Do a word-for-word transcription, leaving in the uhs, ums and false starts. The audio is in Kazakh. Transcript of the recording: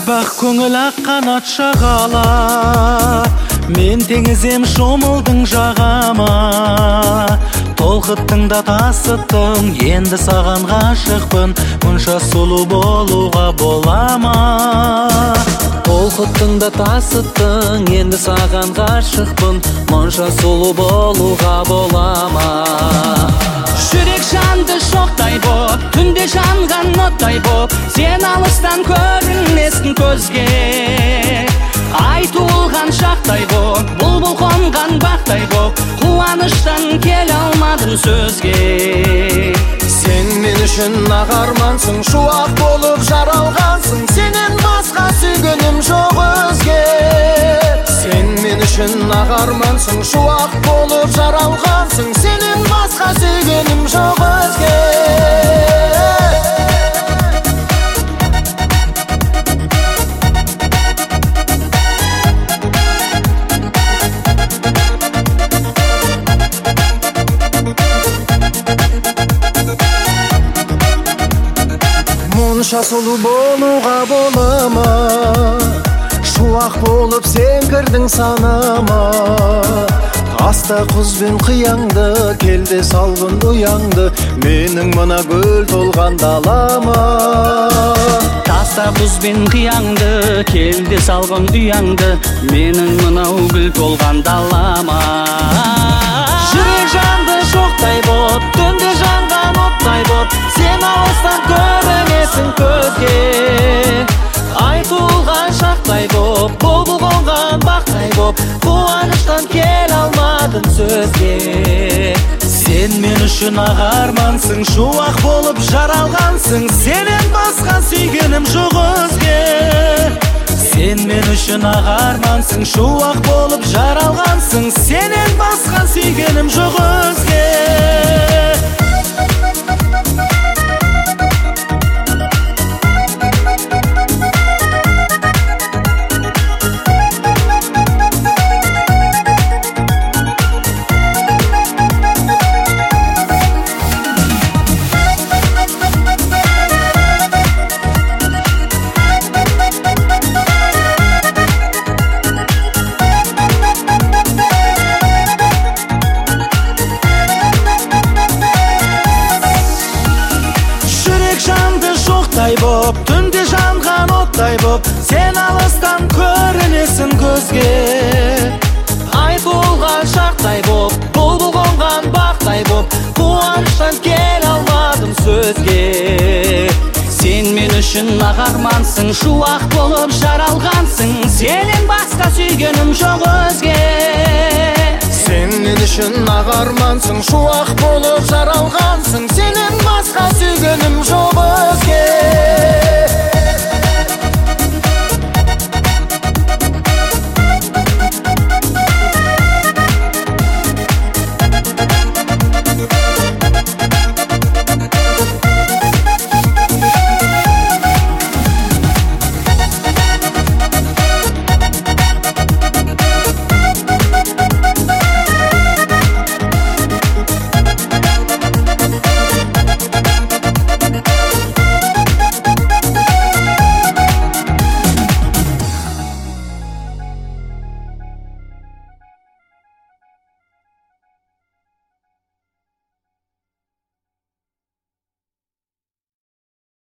Аппақ көңіл ақ қанат шағала, мен теңізем шомылдың жағама. Толқыттың да тасыттың, енді саған ғашықпын, мұнша сұлу болуға бола ма? Толқыттың да тасыттың, енді саған ғашықпын, мұнша сұлу болуға бола ма? Жүрек жанды шоқтай боп, түнде жанған оттай боп, сен алыстан көрінесің көзге. Ай туылған шақтай боп, бұлбұл қонған бақтай боп, қуаныштан келе алмадым сөзге. Сен мен үшін ақ армансың, шуақ болып жаралғансың, сенен басқа сүйгенім жоқ өзге. Сен мен үшін ақ армансың, шуақ болып жаралғансың, сенен басқа сүйгенім жоқ өзге. Мұнша сұлу болуға бола ма? Шуақ болып сен кірдің санама. Аста құз бен қияңды, келде салғын ұяңды, менің мына гүл толған далама. Таста құз бен қияңды, келде салғын ұяңды, менің мынау гүл толған далама. Жүрек жанды шоқтай боп, түнде жанған оттай боп, сен алыстан көрінесің көзге. Ай туылған шақтай боп, бұлбұл қонған бақтай боп, қуаныштан келе алмадым сөзге. Сен мен үшін ақ армансың, шуақ болып жаралғансың, сенен басқа сүйгенім жоқ өзге. Сен мен үшін ақ армансың, шуақ болып жаралғансың, сенен басқа сүйгенім жоқ өзге. Боп, түнде жанған оттай боп, сен алыстан көрінесің көзге. Ай туылған шақтай боп, бұлбұл қонған бақтай боп, қуаныштан келе алмадым сөзге. Сен мен үшін ақ армансың, шуақ болып жаралғансың, сенен басқа сүйгенім жоқ өзге. Сен мен үшін ақ армансың, шуақ болып жаралғансың, сенен басқа сүйгенім жоқ өзге.